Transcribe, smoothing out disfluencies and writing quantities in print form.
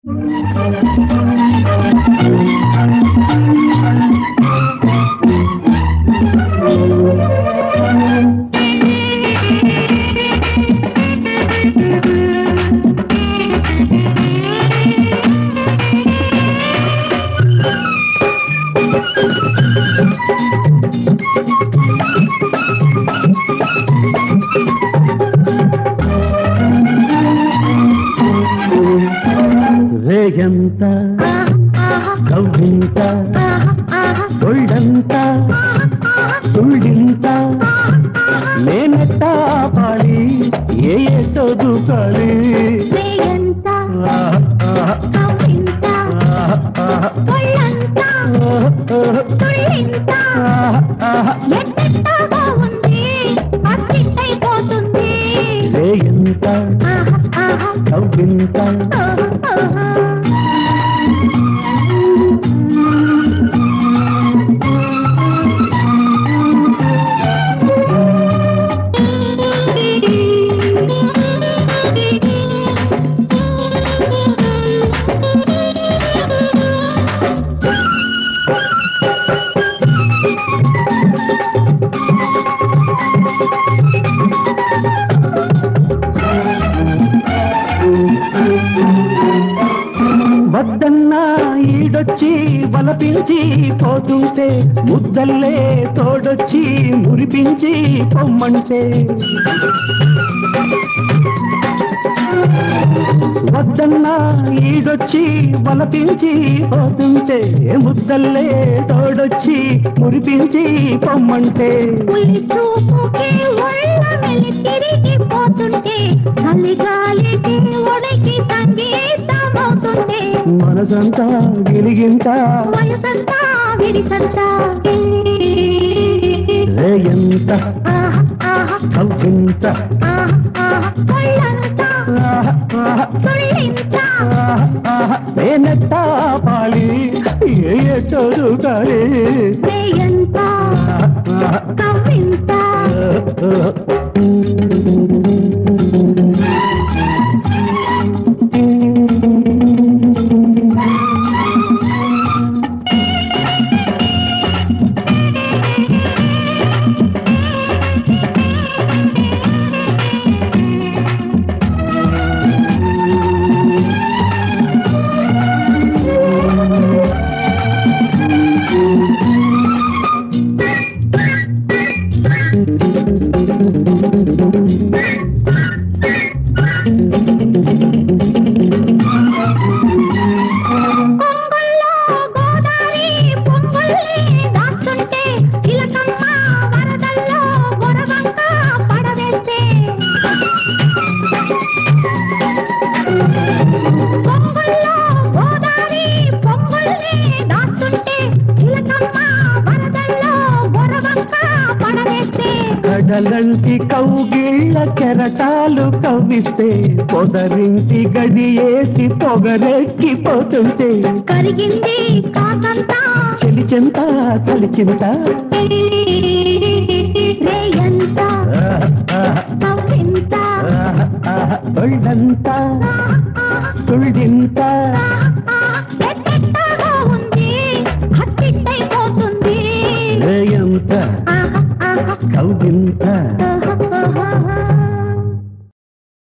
రేగంత కవ్వింత తొళ్ళంత తుళ్ళింత నేనెట్ట పాడి ఏ చదువుకాలి రేగంత కవ్వింత వద్దన్నా ఈడొచ్చి బలపించి పోతుంటే ముద్దల్లే తోడొచ్చి మురిపించి పొమ్మంటే వద్దన్నా ఈడొచ్చి బలపించి పోతుంటే ముద్దల్లే తోడొచ్చి మురిపించి పొమ్మంటే మనసంతా గిలిగింత రేయంత కవ్వింత నేనెట్ట పాలి ఏ చదువుతాలి కడలంటి కౌగిళ్ళ కెరటాలు కవ్విస్తే పొదరింటి గడియేసి పొగరెక్కిపోతుంటే కరిగింది కాకంతా చెలిచెంత తలిచింత రేయంత కవ్వింత తొళ్ళంత తుళ్ళింత రేయంత కవ్వింత